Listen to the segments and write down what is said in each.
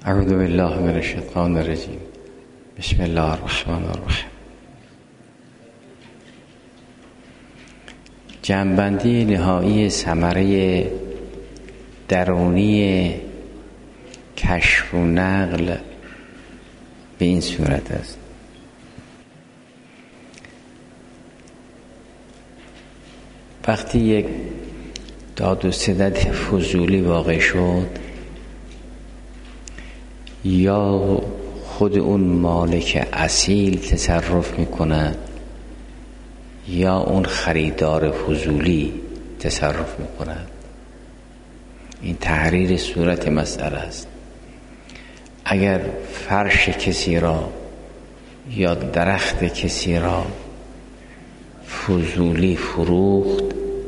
اعوذ بالله من الشیطان الرجیم. بسم الله الرحمن الرحیم. جمع‌بندی نهایی ثمره درونی کشف و نقل به این صورت است. وقتی یک داد و ستد فضولی واقع شد، یا خود اون مالک اصیل تصرف میکند یا اون خریدار فضولی تصرف میکند. این تحریر صورت مسئله است. اگر فرش کسی را یا درخت کسی را فضولی فروخت،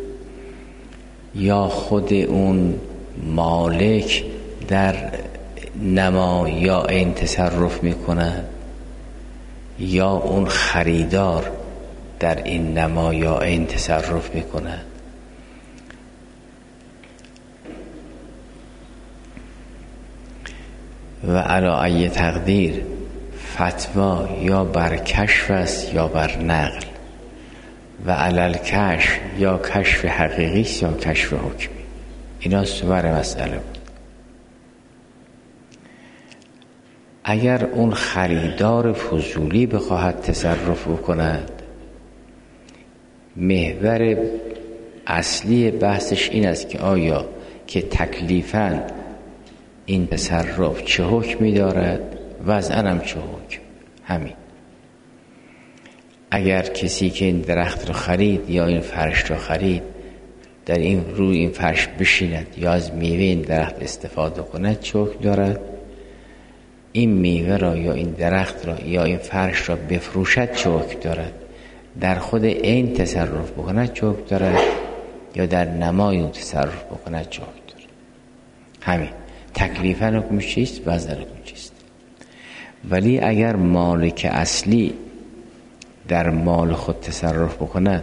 یا خود اون مالک در نما یا این تصرف میکند، یا اون خریدار در این نما یا این تصرف میکند، و علی ای تقدیر فتوا یا بر کشف است یا بر نقل، و علل کشف یا کشف حقیقی است یا کشف حکمی. اینا سور مسئله بود. اگر اون خریدار فضولی بخواهد تصرف بکند، محور اصلی بحثش این است که آیا که تکلیفاً این تصرف چه حکمی دارد، وضعاً هم چه حکم. همین. اگر کسی که این درخت رو خرید یا این فرش رو خرید، در این روی این فرش بشیند یا از میوه این درخت استفاده کند، چه حکم دارد؟ این میوه را یا این درخت را یا این فرش را بفروشد، چه حکم دارد؟ در خود این تصرف بکند، چه حکم دارد؟ یا در نمای اون تصرف بکند، چه حکم دارد؟ همین. تکلیفاً حکم چیست؟ وضعاً حکم چیست؟ ولی اگر مالک اصلی در مال خود تصرف بکند،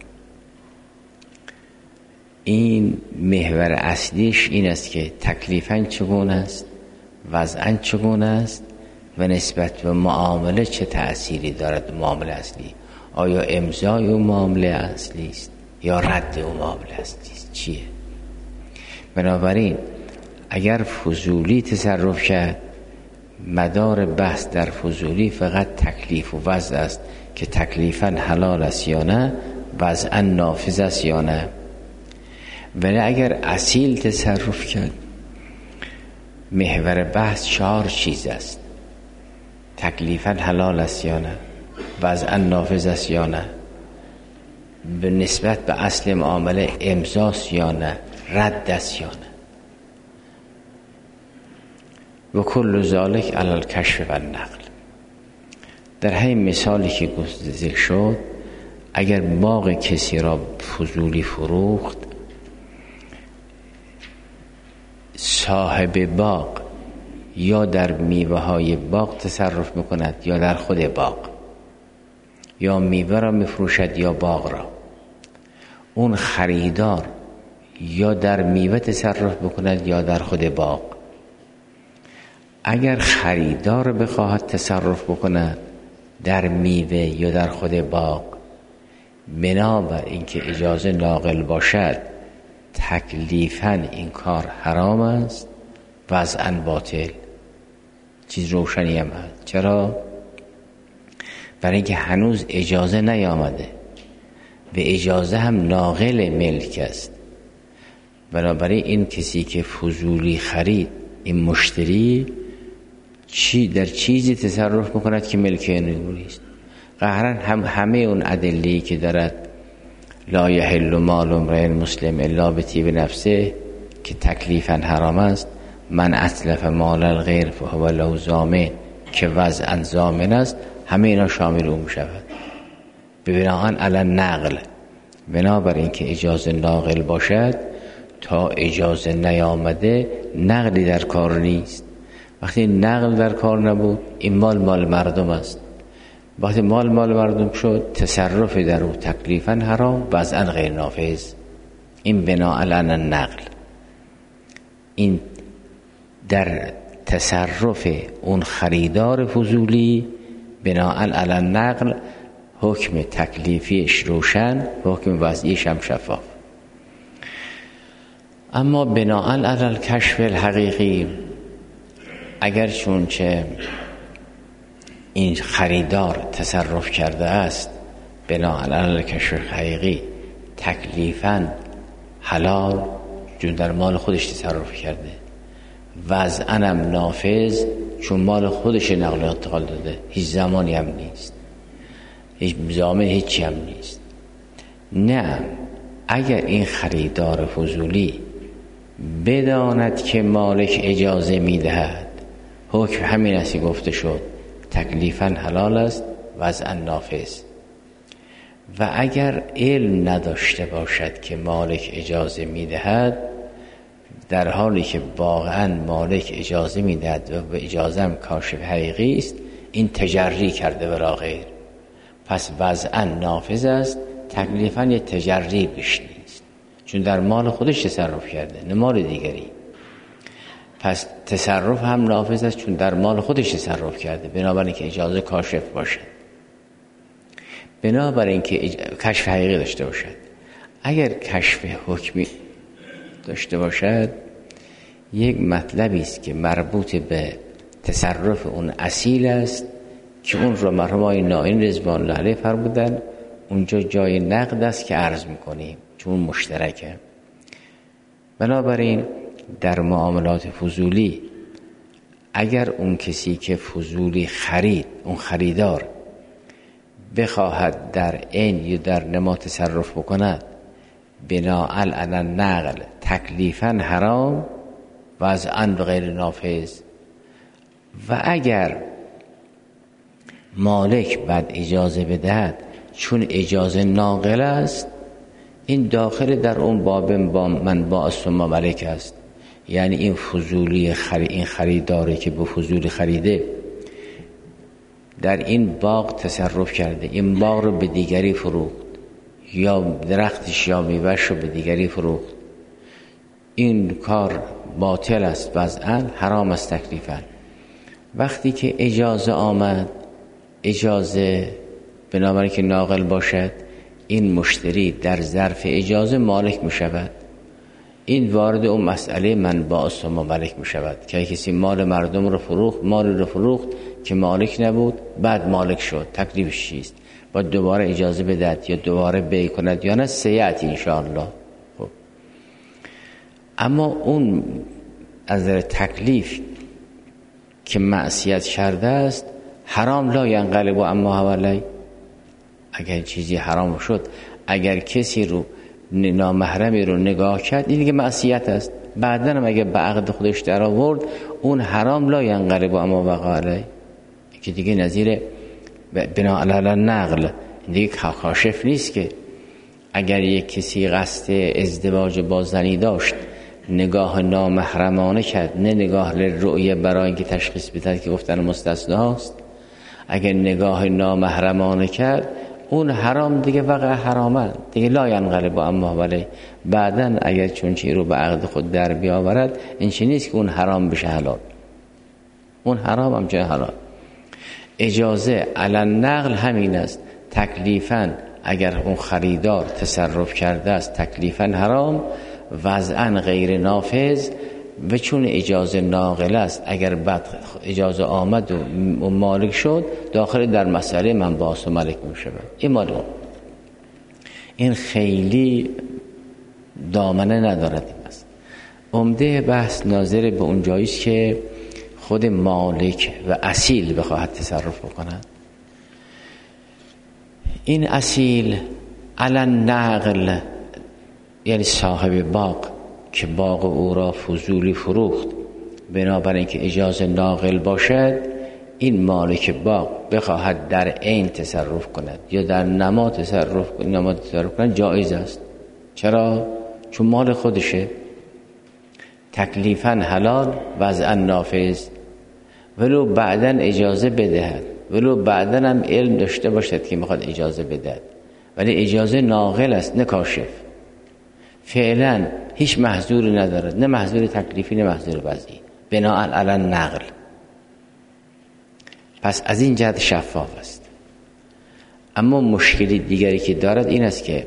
این محور اصلیش این است که تکلیفاً چگونه است، وضعاً چگونه است و نسبت به معامله چه تأثیری دارد. معامله اصلی آیا امضای اون معامله اصلی است یا رد اون معامله اصلی است؟ چیه؟ بنابراین اگر فضولی تصرف کرد، مدار بحث در فضولی فقط تکلیف و وضع است که تکلیفاً حلال است یا نه، وضعاً نافذ است یا نه. ولی اگر اصیل تصرف کرد، محور بحث 4 چیز است: تکلیفاً حلال است یا نه، وضعاً نافذ است یا نه، به نسبت به اصل معامله امضاست یا نه، رد است یا نه. و کل ذالک علی الکشف و النقل. در همین مثالی که ذکر شد، اگر باغ کسی را فضولی فروخت، صاحب باغ یا در میوه های باغ تصرف میکند یا در خود باغ، یا میوه را میفروشد یا باغ را. اون خریدار یا در میوه تصرف بکند یا در خود باغ. اگر خریدار بخواهد تصرف بکند در میوه یا در خود باغ، بنابر اینکه اجازه ناقل باشد، تکلیفاً این کار حرام است، وضعاً باطل. چیز روشنی هم هست. چرا؟ برای اینکه هنوز اجازه نیامده و اجازه هم ناقل ملک است. بنابراین این کسی که فضولی خرید، این مشتری در چیزی تصرف میکند که ملک نوری است. قهرن همه اون ادله‌ای که دارد لا یحل مال امرئ مسلم الا بطیب نفسه که تکلیفاً حرام است، من اتلف مال الغیر فهو له ضامن که وضعاً ضامن است، همه اینا شامل اون میشود. ببینان علی نقل، بنابر اینکه اجازه ناقل باشد، تا اجازه نیامده نقلی در کار نیست. وقتی نقل در کار نبود، این مال مردم است. وقتی مال مردم شد، تصرف در او تکلیفاً حرام، وضعاً غیر نافذ. این بنا علی نقل. این در تصرف اون خریدار فضولی بناء علی النقل حکم تکلیفیش روشن، حکم وضعیش هم شفاف. اما بناء علی الکشف الحقیقی، اگر چونچه این خریدار تصرف کرده است بناء علی الکشف الحقیقی تکلیفاً حلال، چون در مال خودش تصرف کرده، وضعاً هم نافذ، چون مال خودش نقل و انتقال داده، هیچ زمانی هم نیست، هیچ ضامن هیچی هم نیست. نه، اگر این خریدار فضولی بداند که مالک اجازه میدهد، حکم همین است که گفته شد، تکلیفاً حلال است، وضعاً نافذ. و اگر علم نداشته باشد که مالک اجازه میدهد، در حالی که واقعاً مالک اجازه میدهد و به اجازه هم کاشف حقیقی است، این تجری کرده ولا غیر، پس وضعاً نافذ است، تکلیفاً یه تجری بیش نیست، چون در مال خودش تصرف کرده نه مال دیگری. پس تصرف هم نافذ است چون در مال خودش تصرف کرده، بنابراین که اجازه کاشف باشد، بنابراین که کشف حقیقی داشته باشد. اگر کشف حکمی داشته باشد، یک مطلبی است که مربوط به تصرف اون اصیل است که اون رو مرحوم نائین رضوان الله علیه فرمودن اونجا جای نقد است که عرض میکنیم، چون مشترکه. بنابراین در معاملات فضولی اگر اون کسی که فضولی خرید، اون خریدار بخواهد در عین یا در نما تصرف بکند بناء علی النقل تکلیفاً حرام، وضعاً غیر نافذ. و اگر مالک بعد اجازه بدهد، چون اجازه ناقل است، این داخل در اون باب من با ثم ملک است. یعنی این فضولی این خریداری که به فضولی خریده در این باغ تصرف کرده، این باغ رو به دیگری فروخت، یا درختش یا میوه‌اش رو به دیگری فروخت، این کار باطل است، وضعاً حرام است تکلیفاً. وقتی که اجازه آمد، اجازه بنابراین که ناقل باشد، این مشتری در ظرف اجازه مالک می شود. این وارد اون مسئله منبع ثم ملک می شود که کسی مال مردم رو فروخت، مال رو فروخت که مالک نبود، بعد مالک شد، تکلیفش چیست؟ باید دوباره اجازه بدهد یا دوباره بیع کند یا نه؟ سیأتی انشاءالله. خب اما اون از نظر تکلیف که معصیت کرده است، حرام لا ینقلب اما حوالی. اگر چیزی حرام شد، اگر کسی رو نامحرمی رو نگاه کرد، این دیگه معصیت است. بعدن هم اگر به عقد خودش در آورد، اون حرام لا ینقلب اما وقع علی، که دیگه نظیر بنا علی النقل دیگه کاشف نیست. که اگر یک کسی قصد ازدواج با زنی داشت، نگاه نامحرمانه کرد، نه نگاه للرؤیه برای اینکه تشخیص بده که گفتن مستثناست، اگر نگاه نامحرمانه کرد، اون حرام دیگه وقع حرامه دیگه، لا ینقلب اما ولی. بعدن اگر چون چی رو به عقد خود در بیاورد، این چی نیست که اون حرام بشه حلال، اون حرام هم چه حلال. اجازه علی النقل همین است، تکلیفاً اگر اون خریدار تصرف کرده است تکلیفاً حرام، وضعاً غیر نافذ. و چون اجازه ناقل است، اگر بعد اجازه آمد و مالک شد، داخل در مسئله من باس و مالک میشه. این مالک این خیلی دامنه ندارد. این است عمده بحث ناظر به اون جاییست که خود مالک و اصیل بخواهد تصرف بکند. این اصیل علی النقل، یعنی صاحب باغ که باغ او را فضولی فروخت، بنابراین که اجازه ناقل باشد، این مالک باغ بخواهد در عین تصرف کند یا در نما تصرف کند، جایز است. چرا؟ چون مال خودشه، تکلیفاً حلال، وضعاً نافذ. ولو بعداً اجازه بدهد، ولو بعداً هم علم داشته باشد که میخواد اجازه بدهد، ولی اجازه ناقل است نه کاشف. فعلا هیچ محظوری ندارد، نه محظور تکلیفی نه محظور وضعی، بناء علی النقل. پس از این جهت شفاف است. اما مشکلی دیگری که دارد این است که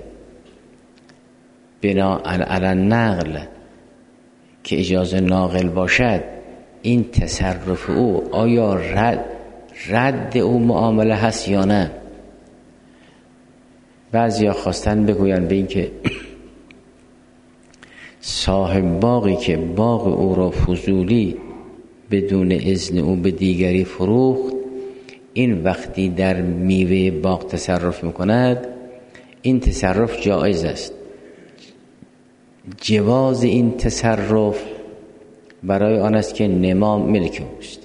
بناء علی النقل که اجازه ناقل باشد، این تصرف او آیا رد او معامله هست یا نه؟ بعضیا خواستن بگوین به این که صاحب باغی که باغ او را فضولی بدون اذن او به دیگری فروخت، این وقتی در میوه باغ تصرف میکند، این تصرف جایز است. جواز این تصرف برای آن است که نما ملک اوست.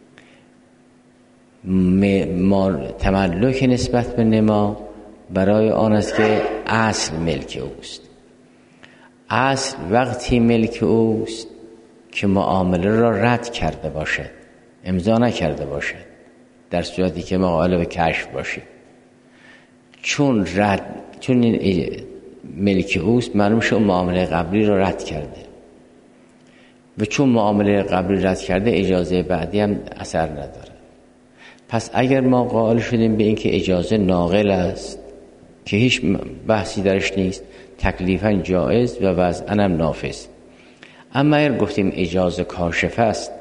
تملک نسبت به نما برای آن است که اصل ملک اوست. اصل وقتی ملک اوست که معامله را رد کرده باشد، امضا نکرده باشد، در صورتی که مقابل به کشف باشید. چون این ملک اوست، معلوم شد معامله قبلی را رد کرده و چون معامله قبلی رد کرده، اجازه بعدی هم اثر نداره. پس اگر ما قائل شدیم به این که اجازه ناقل است که هیچ بحثی درش نیست، تکلیفاً جائز و وضعاً هم نافذ. اما اگر گفتیم اجازه کاشف است،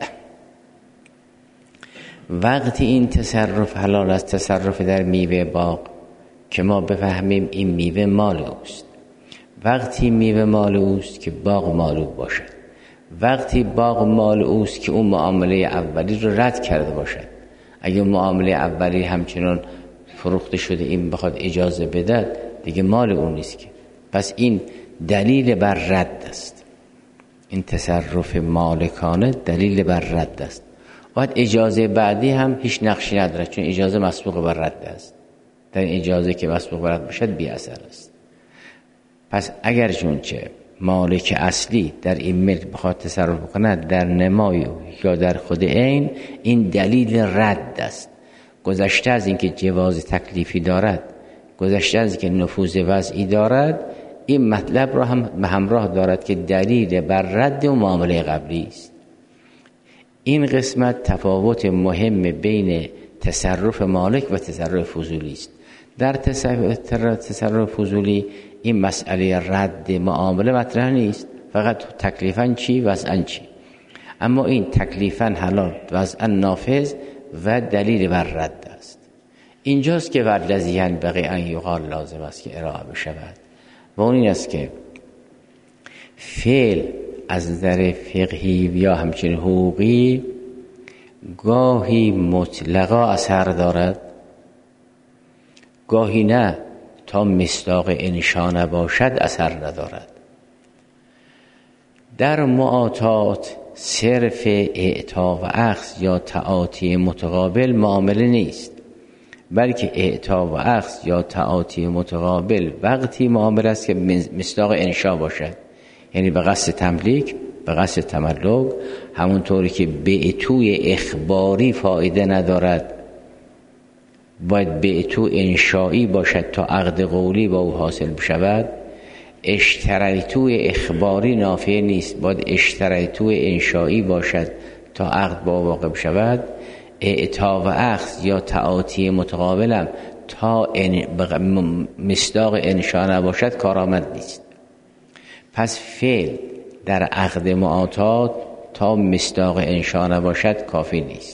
وقتی این تصرف حلال است، تصرف در میوه باغ، که ما بفهمیم این میوه مال اوست. وقتی میوه مال اوست که باغ مال او باشد. وقتی باغ مال اوست که اون معامله اولی رو رد کرده باشد. اگه معامله اولی همچنان فروخته شده، این بخواد اجازه بده، دیگه مال اون نیست که. پس این دلیل بر رد است. این تصرف مالکانه دلیل بر رد است. باید اجازه بعدی هم هیچ نقشی نداره، چون اجازه مسبوق بر رد است. در این اجازه که مسبوق بر رد باشد بی اثر است. پس اگر چونچه مالک اصلی در این ملک بخواد تصرف کند در نمای یا در خود عین، این دلیل رد است. گذشته از اینکه جواز تکلیفی دارد، گذشته از اینکه نفوذ وضعی دارد، این مطلب را هم به همراه دارد که دلیل بر رد و معامله قبلی است. این قسمت تفاوت مهم بین تصرف مالک و تصرف فضولی است. در تصرف فضولی این مسئله رد معامله مطرح نیست، فقط تکلیفاً چی وضعاً چی. اما این تکلیفاً حلال وضعاً نافذ و دلیل بر رد است. اینجاست که والذی ینبغی ان یقال لازم است که ارائه بشود و اون این است که فعل از نظر فقهی یا همچنین حقوقی گاهی مطلقا اثر دارد، گاهی نه، تا مصداق انشا نباشد اثر ندارد. در معاطات صرف اعطا و اخذ یا تعاطی متقابل معامله نیست، بلکه اعطا و اخذ یا تعاطی متقابل وقتی معامله است که مصداق انشا باشد، یعنی به قصد تملیک، به قصد تملک. همونطوری که بعتوی اخباری فایده ندارد، باید بعتو انشایی باشد تا عقد قولی با او حاصل بشود. اشتریتو اخباری نافع نیست، باید اشتریتو انشایی باشد تا عقد با واقع بشود. اعطا و اخذ یا تعاطی متقابلم تا مصداق انشا نباشد کارآمد نیست. پس فعل در عقد معاطات تا مصداق انشا نباشد کافی نیست،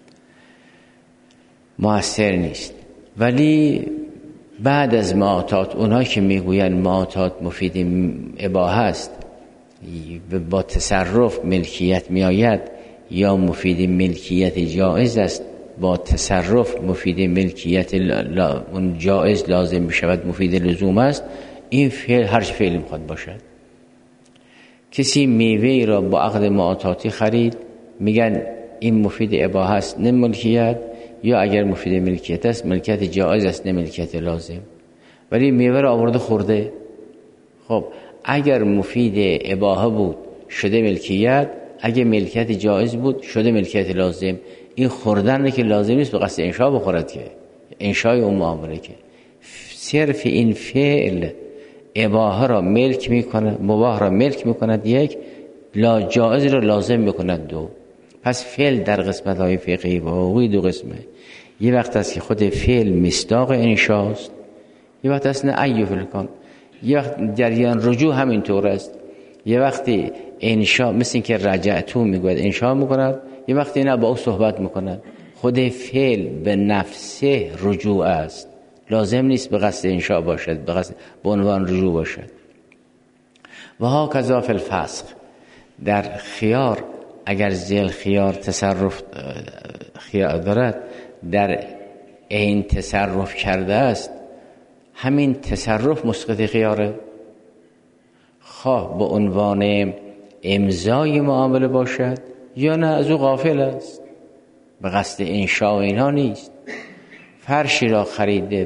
مؤثر نیست. ولی بعد از معاطات، اونها که میگوین معاطات مفید اباحه است، با تصرف ملکیت میآید، یا مفید ملکیت جائز است، با تصرف مفید ملکیت اون جائز لازم بشود، مفید لزوم است. این فعل هر چه فعلی میخواد باشد. کسی میوه را با عقد معاطاتی خرید، میگن این مفید اباحه است نه ملکیت، یا اگر مفید ملکیت است ملکیت جائز است نه ملکیت لازم. ولی میوه را آورده خورده. خب اگر مفید اباحه بود شده ملکیت، اگر ملکیت جائز بود شده ملکیت لازم. این خوردن که لازم نیست به قصد انشا بخورد، که انشای اون معامله، که صرف این فعل اباحه را ملک میکنه، مباح را ملک میکند، یک، لا جائز را لازم میکند، دو. پس فعل در قسمت‌های فقهی و حقوقی دو قسمه. یه وقت است که خود فعل مصداق انشاست، یه وقت است نه ای فعل کن، یه وقت جریان رجوع همینطور است. یه وقتی انشا مثل این که رجعتو میگوید انشا میکند، یه وقتی نه با او صحبت میکند. خود فعل به نفسه رجوع است، لازم نیست به قصد انشا باشد، به عنوان رجوع باشد. و ها کذا فی الفسخ، در خیار اگر ذیل خیار تصرف خیار دارد، در این تصرف کرده است، همین تصرف مسقط خیاره، خواه به عنوان امضای معامله باشد یا نه از او غافل است، به قصد انشاء اینها نیست. فرشی را خریده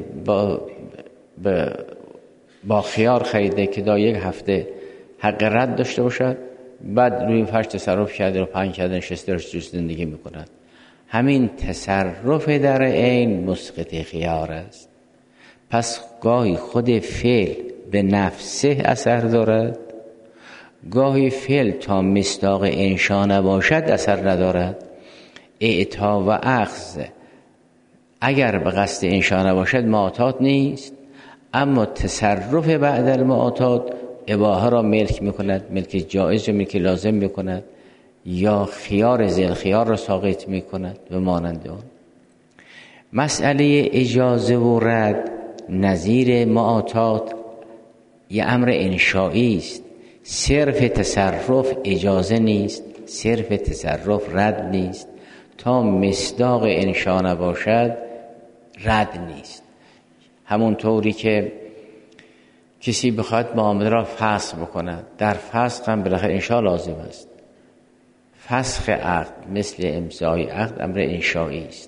با خیار خریده که دا 1 هفته حق رد داشته باشد، بعد روی فرش تصرف کرده و پهن کرده نشسته رو زندگی میکند. همین تصرف در عین مسقط خیار است. پس گاهی خود فعل به نفسه اثر دارد، گاهی فعل تا مصداق انشا نباشد اثر ندارد. اعطا و اخذ اگر به قصد انشا نباشد معتاد نیست، اما تصرف بعد المعتاد اباحه را ملک میکند، ملک جائز را ملک لازم میکند، یا خیار ذیل خیار را ساقط میکند و مانند آن. مسئله اجازه و رد نظیر معتاد یه امر انشایی است. صرف تصرف اجازه نیست، صرف تصرف رد نیست. تا مصداق انشا نباشد رد نیست. همون طوری که کسی بخواد معامله را فسخ بکند، در فسخ هم بالاخره انشا لازم است. فسخ عقد مثل امضای عقد امر انشایی است،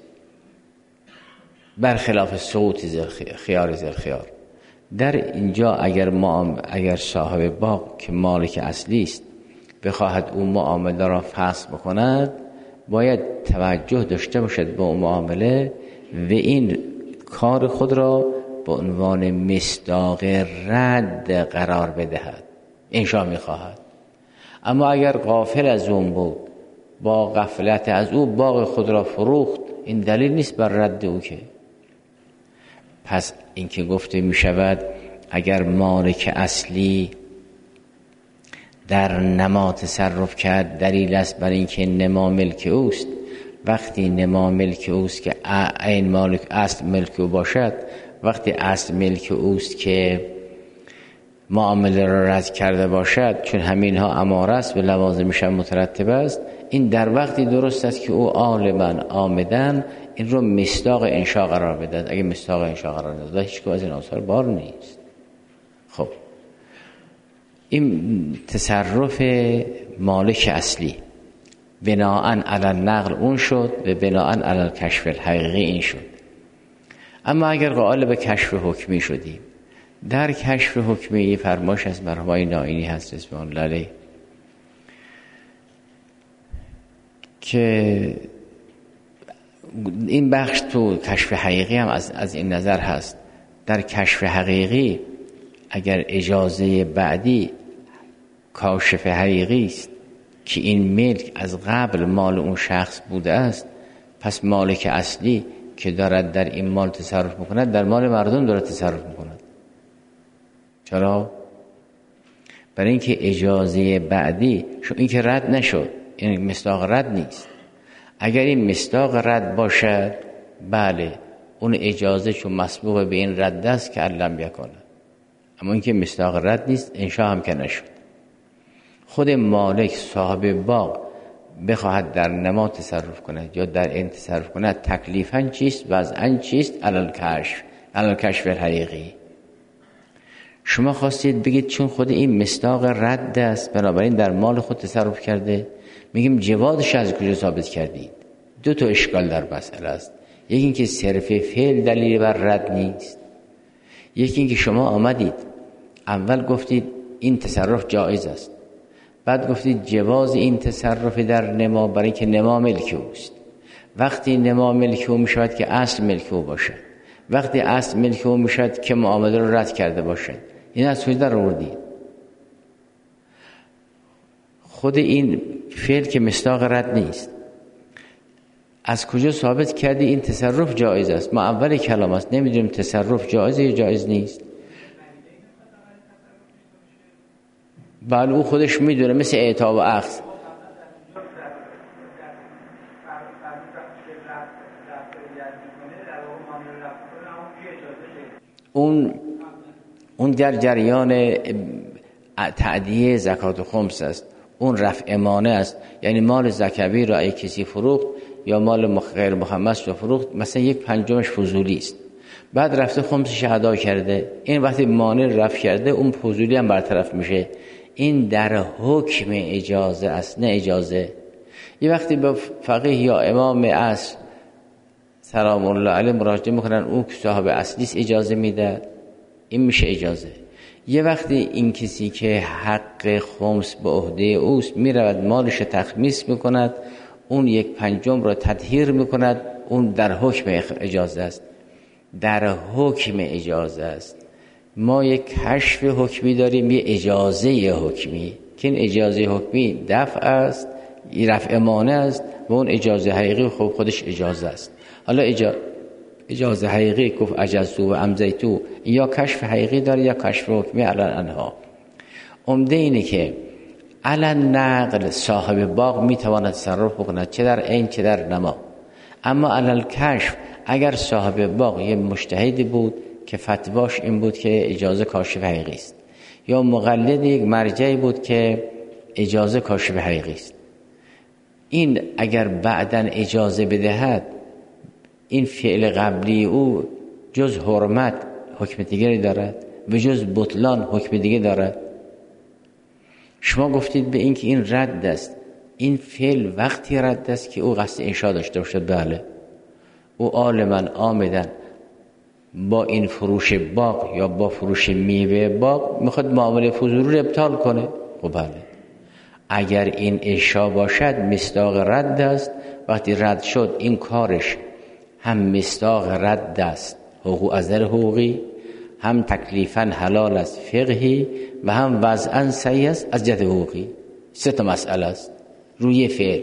برخلاف سقوط خیار ذیل خیار. در اینجا اگر صاحب باغ که مالک اصلی است بخواهد اون معامله را فسخ بکند، باید توجه داشته باشد به اون معامله و این کار خود را به عنوان مصداق رد قرار بدهد. انشا میخواهد، اما اگر غافل از اون بود، با غفلت از او باغ خود را فروخت، این دلیل نیست بر رد او که. پس این که گفته می شود اگر مالک اصلی در نما تصرف کرد دلیل است بر اینکه نما ملک اوست. وقتی نما ملک اوست که این مالک اصل ملک او باشد، وقتی اصل ملک اوست که معامله را رد کرده باشد، چون همین ها اماره است و لوازمش هم مترتب است، این در وقتی درست است که او عالما آمدن این رو مصداق انشا قرار بدهد. اگه مصداق انشا قرار نداد هیچ که از این آثار بار نیست. خب این تصرف مالک اصلی بناءً علی النقل اون شد و بناءً علی الکشف الحقیقی این شد. اما اگر قائل به کشف حکمی شدیم، در کشف حکمی فرمایش از مرحوم نائینی هست رضوان الله علیه که این بخش تو کشف حقیقی هم از این نظر هست. در کشف حقیقی اگر اجازه بعدی کاشف حقیقی است که این ملک از قبل مال اون شخص بوده است، پس مالک اصلی که دارد در این مال تصرف میکند در مال مردم دارد تصرف میکند. چرا؟ برای اینکه اجازه بعدی این که رد نشد، این مصداق رد نیست. اگر این مصداق رد باشد، بله اون اجازه چون مسبوق به این رد است که علم بیکنه، اما این که مصداق رد نیست انشا هم که نشد. خود مالک صاحب باغ بخواهد در نما تصرف کند یا در این تصرف کند، تکلیفاً چیست وضعاً چیست؟ علل کشف الحقیقی. شما خواستید بگید چون خود این مصداق رد است بنابراین در مال خود تصرف کرده، میگیم جوازش از کجا ثابت کردید؟ دو تا اشکال در مسئله است. یکی این که صرف فعل دلیل بر رد نیست، یکی این که شما آمدید اول گفتید این تصرف جایز است، بعد گفتید جواز این تصرف در نما برای که نما ملک اوست. وقتی نما ملک او میشود که اصل ملک او باشد، وقتی اصل ملک او میشود که معامله رو رد کرده باشد. این از کجا در آوردید؟ خود این فعل که مصداق رد نیست، از کجا ثابت کردی این تصرف جایز است؟ ما اول کلام است نمیدونیم تصرف جایزه یا جایز نیست. بله او خودش میدونه، مثل اعطا و اخذ. اون در جریان تعدیه زکات و خمس است، اون رفع مانع است. یعنی مال زکوی را ای کسی فروخت یا مال غیر مخمس را فروخت، مثلا 1/5 فضولی است، بعد رفته خمسش ادا کرده، این وقتی مانع رفع کرده اون فضولی هم برطرف میشه. این در حکم اجازه است، نه اجازه. یه وقتی به فقیه یا امام عصر سلام الله علیه مراجعه میکنن، اون که صاحب اصلیست اجازه میده، این میشه اجازه. یه وقتی این کسی که حق خمس به عهده اوست میرود مالش تخمیس میکند، اون 1/5 را تطهیر میکند، اون در حکم اجازه است، در حکم اجازه است. ما یک کشف حکمی داریم، یه اجازه حکمی که این اجازه حکمی دفع است، رفع مانع است، و اون اجازه حقیقی خودش اجازه است. حالا اجازه حقیقی گفت اجازتو و امضیتو، یا کشف حقیقی داره یا کشف حکمی علن انها. عمده اینه که علن نقل صاحب باغ میتواند تصرف بکند، چه در عین چه در نما. اما علل کشف اگر صاحب باغ یه مجتهدی بود که فتواش این بود که اجازه کاشف حقیقی است، یا مقلد یک مرجعی بود که اجازه کاشف حقیقی است، این اگر بعداً اجازه بدهد، این فعل قبلی او جز حرمت حکم دیگری دارد و جز بطلان حکم دیگه دارد. شما گفتید به این که این رد است، این فعل وقتی رد است که او قصد انشاء داشته باشد. بله، او عالماً آمدن با این فروش باغ یا با فروش میوه باغ میخواد معامله فضولی رو ابطال کنه. خب بله، اگر این انشاء باشد مصداق رد است. وقتی رد شد این کارش هم مصداق رد است، حقوق از نظر حقوقی، هم تکلیفاً حلال است فقهی، و هم وضعاً صحیح است از جهت حقوقی. 3 مسئله است روی فعل،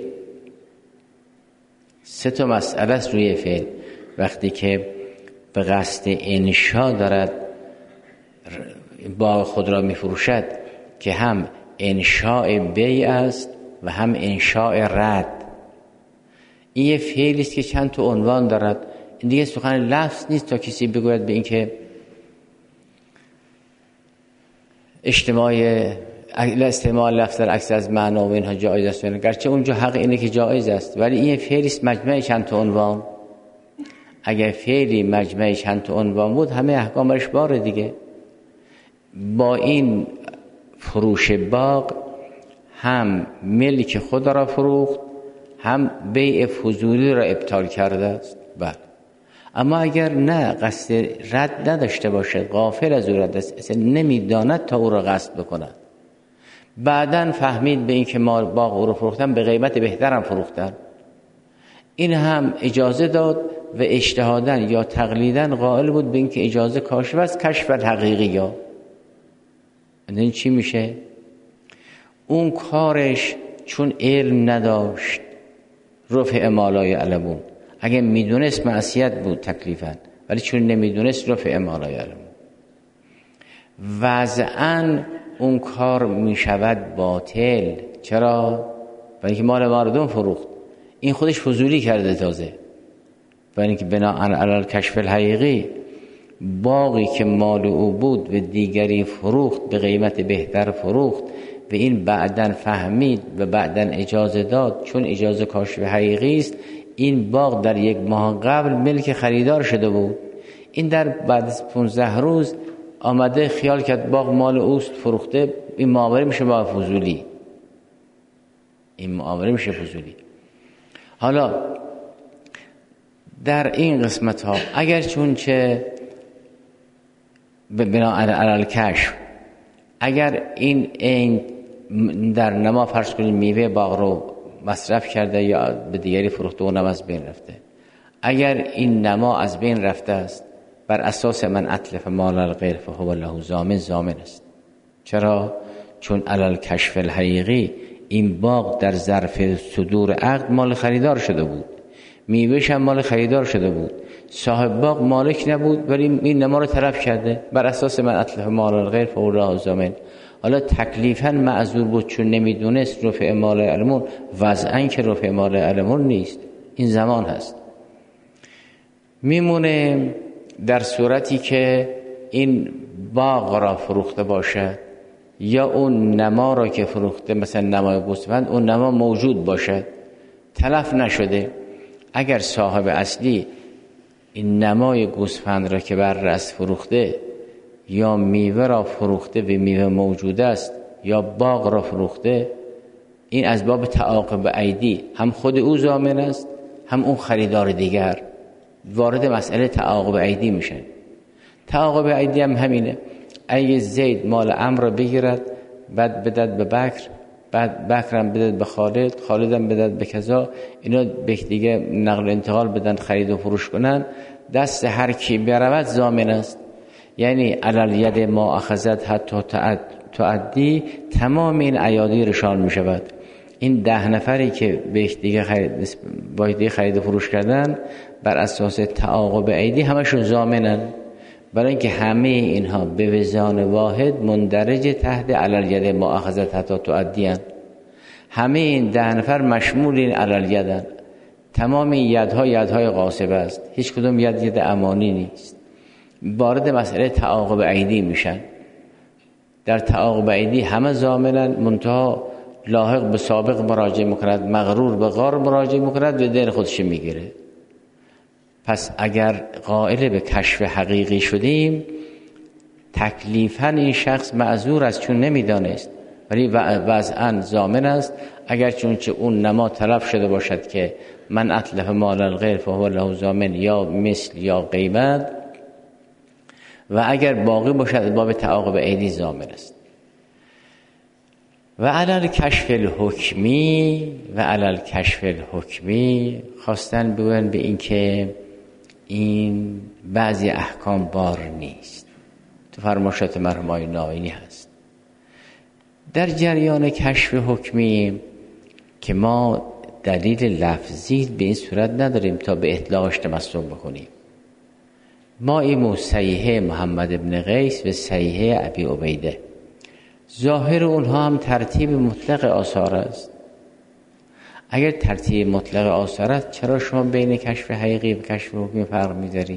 3 مسئله است روی فعل. وقتی که به قصد انشاء دارد باغ خود را میفروشد که هم انشاء بیع است و هم انشاء رد، این یه فعلی است که چند تا عنوان دارد. این دیگه سخن لفظ نیست تا کسی بگوید به این که استعمال لفظ در عکس از معنا و اینها جایز است، گرچه اونجا حق اینه که جایز است، ولی این فعلی است مجمع چند تا عنوان. اگر فعلی مجمع چند تا عنوان بود همه احکام برش باره دیگه. با این فروش باغ هم ملک خود را فروخت، هم بیع فضولی را ابطال کرده است. بله، اما اگر نه قصد رد نداشته باشد، غافل از او رد است، اصلا نمیداند تا او را قصد بکند، بعداً فهمید به این که ما باغ او را فروختن به قیمت بهترم فروختن، این هم اجازه داد و اجتهاداً یا تقلیداً قائل بود به این که اجازه کاشف است، کشف حقیقی. یا این چی میشه؟ اون کارش چون علم نداشت، رفع ما لا یعلمون. اگه میدونست معصیت بود تکلیفاً، ولی چون نمیدونست رفع ما لا یعلمون. وضعاً اون کار میشود باطل. چرا؟ برای اینکه مال مردم فروخت، این خودش فضولی کرده تازه. برای اینکه بناء علی الکشف الحقیقی باقی که مال او بود و دیگری فروخت، به قیمت بهتر فروخت، و این بعداً فهمید و بعداً اجازه داد، چون اجازه کاشف حقیقی است. این باغ در 1 ماه قبل ملک خریدار شده بود، این در بعد از 15 روز آمده خیال کرد باغ مال اوست فروخته، این معامله میشه با فضولی، این معامله میشه فضولی. حالا در این قسمت ها اگر چون چه بنا علی الکشف، اگر این در نما فرض کنید میوه باغ رو مصرف کرده یا به دیگری فروخته و اونم از بین رفته، اگر این نما از بین رفته است، بر اساس من اتلف مال الغیر فهو له ضامن است. چرا؟ چون علی الکشف الحقیقی این باغ در ظرف صدور عقد مال خریدار شده بود، میوهش هم مال خریدار شده بود، صاحب باغ مالک نبود ولی این نما رو طلب کرده بر اساس من اتلف مال الغیر فالله ضامن. حالا تکلیفاً معذور بود چون نمیدونست رفع مال الامور، وضعاً که رفع مال الامور نیست، این زمان هست. میمونه در صورتی که این باغ را فروخته باشد یا اون نما را که فروخته، مثلا نمای گوسفند، اون نما موجود باشد تلف نشده، اگر صاحب اصلی این نمای گوسفند را که بر رأس فروخته یا میوه را فروخته و میوه موجود است یا باغ را فروخته، این از باب تعاقب ایدی هم خود او ضامن است هم اون خریدار دیگر وارد مسئله تعاقب ایدی میشن. تعاقب ایدی هم همینه، اگه زید مال عمرو را بگیرد بعد بدد به بکر، بعد بکر هم بدد به خالد، خالد هم بدد به کذا، اینا به دیگه نقل و انتقال بدن، خرید و فروش کنن، دست هر کی برود ضامن است. یعنی علل ید ما اخذت حتی تعدی، تمام این ایادی رشان می شود. این 10 نفری که به دیگه خرید و فروش کردن بر اساس تعاقب ایدی همشون ضامنن، برای اینکه همه اینها به وزان واحد مندرج تحت علل ید ما اخذت حتی تعدی هستند. همه این 10 نفر مشمول این علل یدن. تمام یدها یدهای غاصبه است، هیچ کدوم ید امانی نیست. وارد مسئله تعاقب ایدی میشن. در تعاقب ایدی همه ضامنن، منتها لاحق به سابق مراجعه میکند، مغرور به غار مراجعه میکند و دین خودش میگیره. پس اگر قائل به کشف حقیقی شدیم، تکلیفاً این شخص معذور است چون نمیدانست، ولی وضعاً ضامن است. اگر چونچه اون نما طلب شده باشد که من اتلف مال الغیر فهو له ضامن، یا مثل یا قیمت، و اگر باقی باشد باب تعاقب ایدی ضامن است. و علل کشف الحکمی خواستن بگوین به این که این بعضی احکام بار نیست، تو فرمایشات مرحوم ناینی هست. در جریان کشف حکمی که ما دلیل لفظی به این صورت نداریم تا به اطلاقش تمسک بکنیم. ما ایمو صحیحه محمد ابن قیس و صحیحه ابی عبیده، ظاهر اونها هم ترتیب مطلق آثار است. اگر ترتیب مطلق آثار است، چرا شما بین کشف حقیقی و کشف حکمی فرق می‌ذاری؟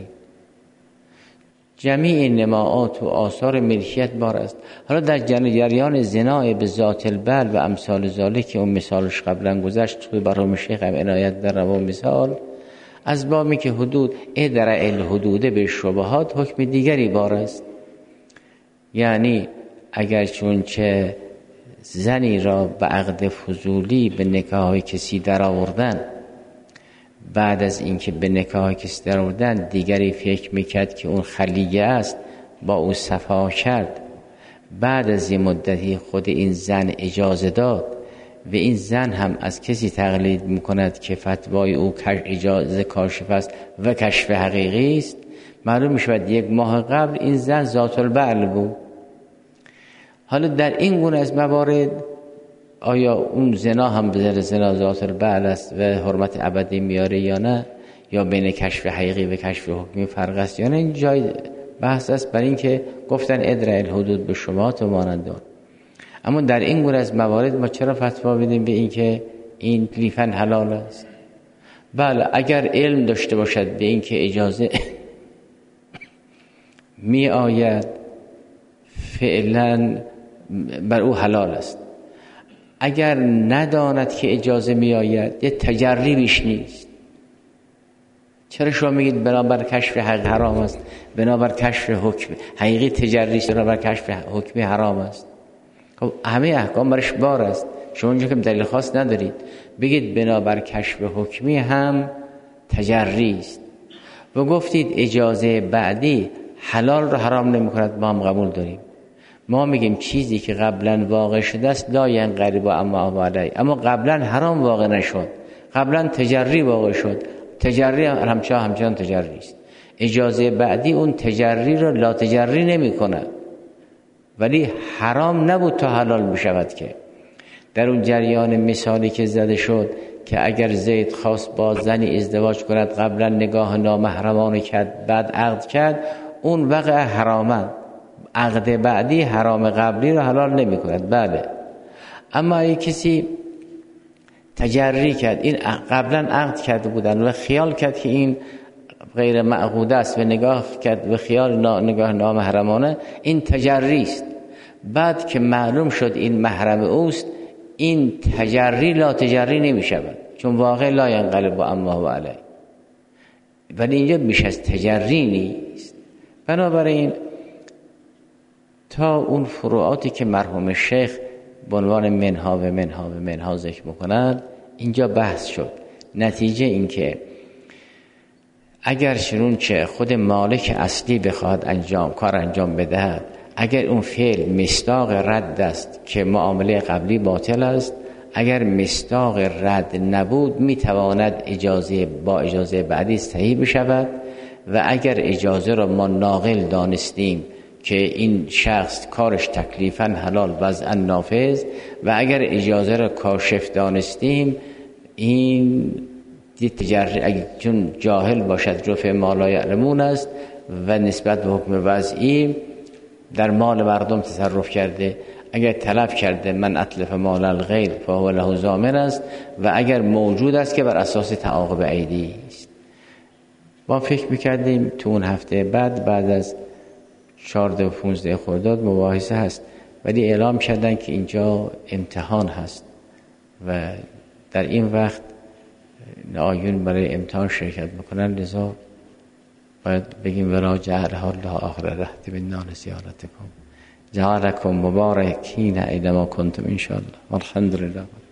جمیع نماعات و آثار ملکیت بار است. حالا در جریان زنا به ذات البل و امثال ذالک که اون مثالش قبلا گذشت، تو برام شیخ هم عنایت در رو مثال، از بامی که حدود ادرع الحدود به شبهات حکم دیگری بار است. یعنی اگر چونچه زنی را به عقد فضولی به نکاح کسی در آوردن، بعد از اینکه به نکاح کسی در آوردن دیگری فکر میکرد که اون خلیه است، با او صفا کرد، بعد از یه مدتی خود این زن اجازه داد و این زن هم از کسی تقلید میکند که فتوای او اجازه کاشف است و کشف حقیقی است، معلوم میشود 1 ماه قبل این زن ذات البعل بود. حالا در این گونه از موارد آیا اون زنا هم به زنا ذات البعل است و حرمت ابدی میاره یا نه، یا بین کشف حقیقی و کشف حکمی فرق است یا نه؟ این جای بحث است، برای اینکه گفتن ادرع الحدود به شبهات و مانند آن. اما در این گونه از موارد ما چرا فتوا بدیم به این که این تکلیفاً حلال است؟ بله، اگر علم داشته باشد به این که اجازه می آید فعلا بر او حلال است. اگر نداند که اجازه می آید، یه تجری بیش نیست. چرا شما میگید بنابر کشف حق حرام است، بنابر کشف حکم حقیقی تجری است، بنابر کشف حکمی حرام است؟ خب همه احکام برش بار است. شما اونجا که دلیل خاص ندارید، بگید بنابر کشف حکمی هم تجری است و گفتید اجازه بعدی حلال رو حرام نمی کند، ما هم قبول داریم. ما میگیم چیزی که قبلا واقع شده است لا ینقلب اما علی، اما قبلا حرام واقع نشد، قبلا تجری واقع شد، تجری همچنان تجری است. اجازه بعدی اون تجری رو لا تجری نمی کند، ولی حرام نبود تا حلال بشود. که در اون جریان مثالی که زده شد که اگر زید خواست با زنی ازدواج کند قبلا نگاه نامحرمانه کرد بعد عقد کرد، اون وقع حرامه، عقد بعدی حرام قبلی رو حلال نمی کند. بله، اما اگه کسی تجری کرد، این قبلا عقد کرده بودن و خیال کرد که این غیر معقوده است و نگاه کرد و خیال نگاه نامحرمانه، این تجری است. بعد که معلوم شد این محرم اوست، این تجری لا تجری نمی شود، چون واقع لا ینقلب اما و علیه. ولی اینجا بیش از تجری نیست. بنابراین تا اون فروعاتی که مرحوم شیخ به عنوان منها ذکر میکنند اینجا بحث شد. نتیجه این که اگر چنانچه خود مالک اصلی بخواد کار انجام بدهد، اگر اون فعل مصداق رد است که معامله قبلی باطل است، اگر مصداق رد نبود میتواند با اجازه بعدی صحیح بشود، و اگر اجازه را ما ناقل دانستیم که این شخص کارش تکلیفاً حلال وضعاً نافذ، و اگر اجازه را کاشف دانستیم این تجری، چون جاهل باشد رفع ما لا یعلمون است و نسبت به حکم وضعی در مال مردم تصرف کرده، اگر طلب کرده من اتلف مال الغیر فهو له ضامن است، و اگر موجود است که بر اساس تعاقب عیدی است. ما فکر میکردیم تو اون هفته بعد از 14 و 15 خرداد مباحثه هست، ولی اعلام کردن که اینجا امتحان هست و در این وقت آیون برای امتحان شرکت میکنن، لذا باید بگیم ولا جعلها الله آخر رهط منا لزیارتکم جعلکم مبارکین اینما کنتم ان شاء الله والحمد لله.